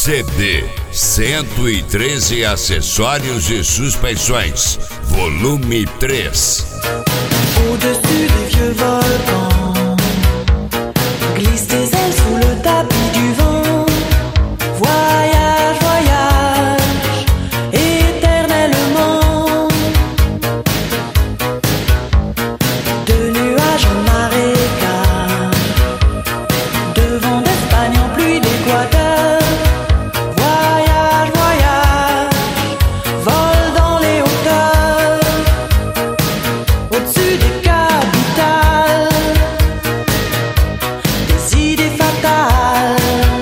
CD 113 acessórios e suspensões, volume 3. Au-dessus des vieux volcans glissent des ailes sous le tapis du vent. Voyage, voyage, éternellement. De nuages en marécage, de vent d'Espagne en pluie d'Équateur. Voyage, voyage, vol dans les hauteurs. Au-dessus des capitales, des idées fatales.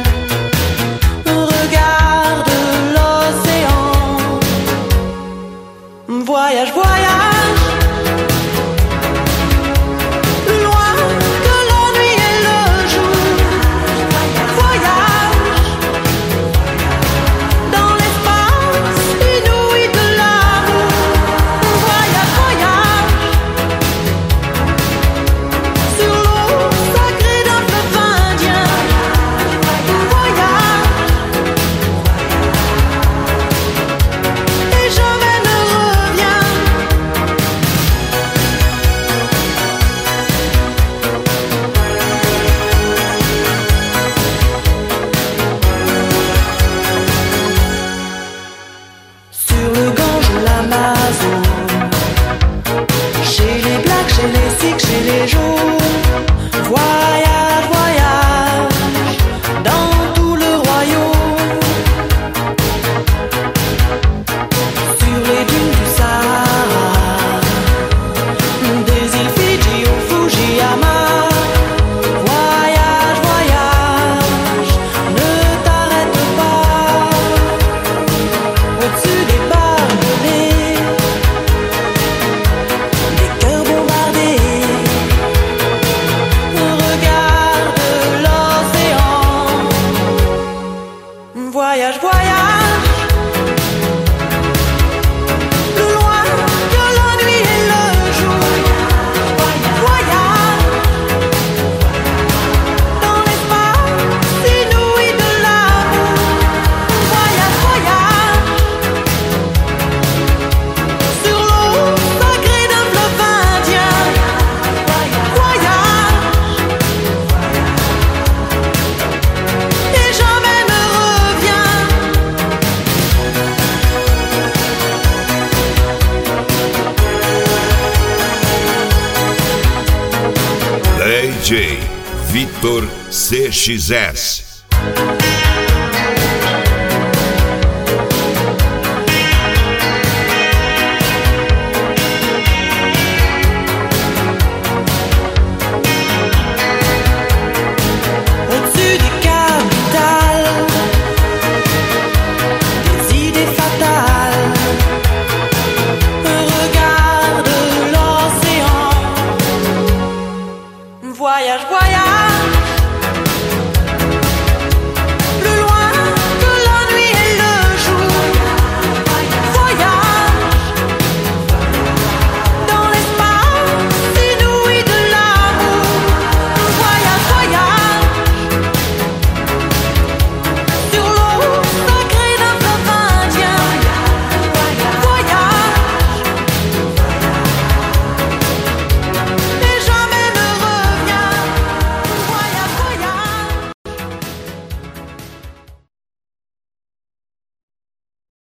Regarde l'océan. Voyage, voyage, plus loin que la nuit et le jour. Voyage dans l'espace inouï de l'amour. Voyage, voyage sur l'eau sacrée d'un fleuve indien. Voyage et jamais ne reviens. Sur le Gange ou l'Amazone, chez les Blacks, chez les Sikhs, chez les Jaunes. Voyage, voyage dans tout le royaume. Sur les dunes du Sahara, des îles Fidji au Fujiyama. Voyage, voyage, ne t'arrête pas. Au-dessus des barbelés, des cœurs bombardés. Regarde l'océan. Voyage, voyage, plus loin que la nuit et le jour. Voyage dans l'espace inouï de l'amour. Voyage, voyage sur l'eau sacrée d'un fleuve indien. Voyage et jamais ne reviens. DJ Vitor CXS.